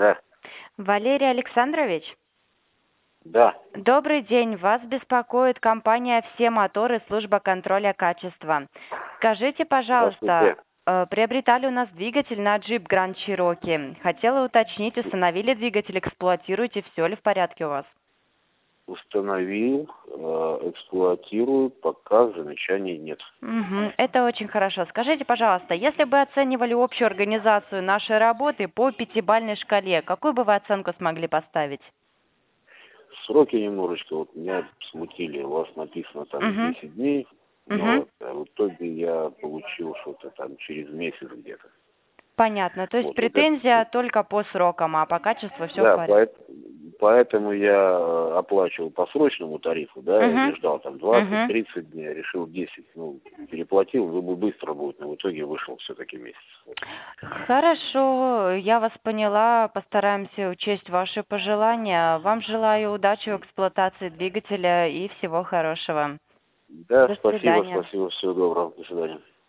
Да, Валерий Александрович, да, добрый день. Вас беспокоит компания «Все моторы», служба контроля качества. Скажите, пожалуйста, здравствуйте. приобретали у нас двигатель на джип Grand Cherokee. Хотела уточнить, установили двигатель, эксплуатируете, все ли в порядке у вас? Установил, эксплуатирую, пока замечаний нет. Мгм, это очень хорошо. Скажите, пожалуйста, если бы оценивали общую организацию нашей работы по пятибалльной шкале, какую бы вы оценку смогли поставить? Сроки немножечко вот меня смутили. У вас написано там Угу, 10 дней, но угу. вот, в итоге я получил что-то там через месяц где-то. Понятно. То есть Вот это, претензия только по срокам, а по качеству все в да, порядке. поэтому я оплачивал по срочному тарифу, да, я не Угу. ждал там Угу. 20-30 дней, решил 10, ну, переплатил, думаю, быстро будет, но в итоге вышел все-таки месяц. Вот. Хорошо, я вас поняла. Постараемся учесть ваши пожелания. Вам желаю удачи в эксплуатации двигателя и всего хорошего. Да, До спасибо, свидания. спасибо, всего доброго, до свидания.